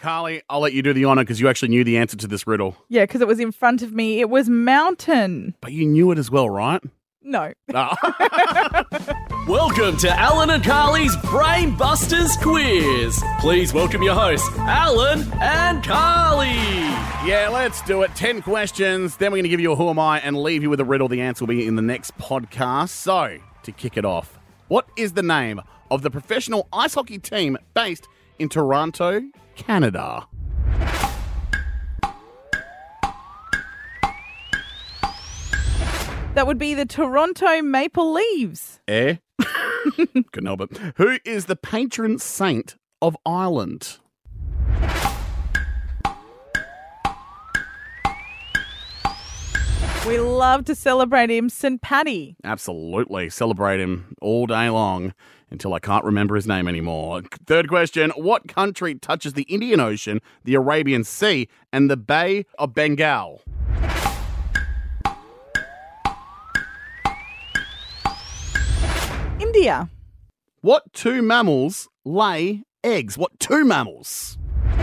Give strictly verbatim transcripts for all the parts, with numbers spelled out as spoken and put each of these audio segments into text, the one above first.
Carly, I'll let you do the honour because you actually knew the answer to this riddle. Yeah, because it was in front of me. It was mountain. But you knew it as well, right? No. Oh. Welcome to Alan and Carly's Brain Busters Quiz. Please welcome your hosts, Alan and Carly. Yeah, let's do it. Ten questions. Then we're going to give you a who am I and leave you with a riddle. The answer will be in the next podcast. So, to kick it off, what is the name of the professional ice hockey team based in Toronto, Canada? That would be the Toronto Maple Leafs. Eh? Couldn't help it. Who is the patron saint of Ireland? We love to celebrate him, Saint Paddy. Absolutely. Celebrate him all day long until I can't remember his name anymore. Third question. What country touches the Indian Ocean, the Arabian Sea, and the Bay of Bengal? India. What two mammals lay eggs? What two mammals?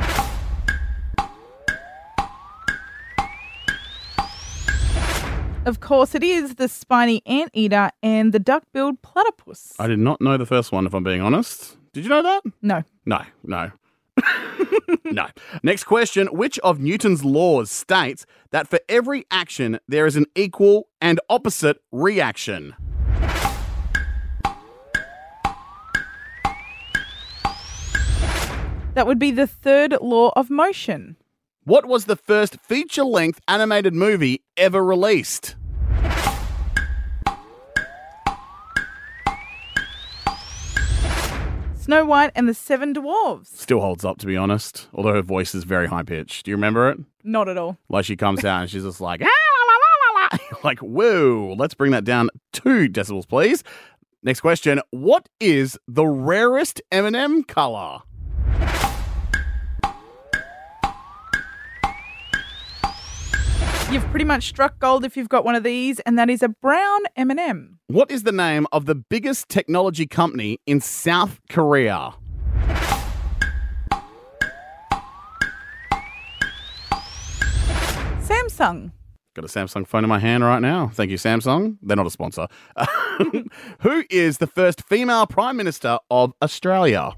Of course, it is the spiny anteater and the duck-billed platypus. I did not know the first one, if I'm being honest. Did you know that? No. No, no. No. Next question. Which of Newton's laws states that for every action there is an equal and opposite reaction? That would be the third law of motion. What was the first feature-length animated movie ever released? Snow White and the Seven Dwarfs. Still holds up, to be honest, although her voice is very high-pitched. Do you remember it? Not at all. Like she comes out and she's just like, ah, la, la, la, la. Like, whoa, let's bring that down two decibels, please. Next question. What is the rarest M and M colour? You've pretty much struck gold if you've got one of these, and that is a brown M and M. What is the name of the biggest technology company in South Korea? Samsung. Got a Samsung phone in my hand right now. Thank you, Samsung. They're not a sponsor. Who is the first female Prime Minister of Australia?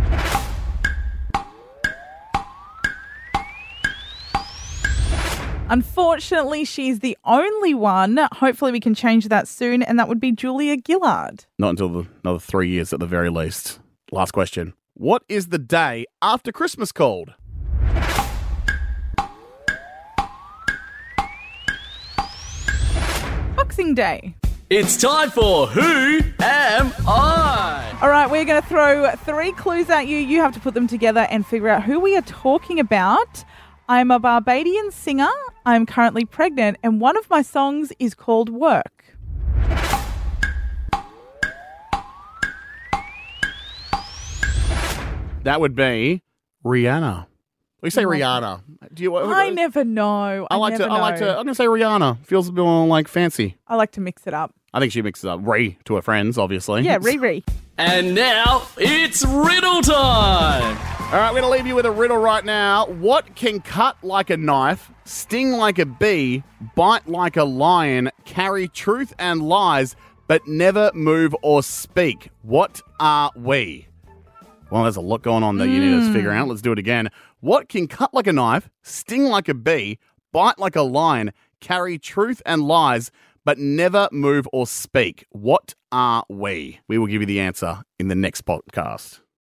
Unfortunately, she's the only one. Hopefully we can change that soon, and that would be Julia Gillard. Not until the, another three years at the very least. Last question. What is the day after Christmas called? Boxing Day. It's time for Who Am I? All right, we're going to throw three clues at you. You have to put them together and figure out who we are talking about. I'm a Barbadian singer. I'm currently pregnant, and one of my songs is called Work. That would be Rihanna. We say Rihanna. Do you? I never know. I, I like never to. know. I like to. I'm gonna say Rihanna. Feels a bit more like fancy. I like to mix it up. I think she mixes up Ree to her friends, obviously. Yeah, Riri. And now it's riddle time. All right, we're going to leave you with a riddle right now. What can cut like a knife, sting like a bee, bite like a lion, carry truth and lies, but never move or speak? What are we? Well, there's a lot going on that you need to figure out. Let's do it again. What can cut like a knife, sting like a bee, bite like a lion, carry truth and lies, but never move or speak? What are we? We will give you the answer in the next podcast.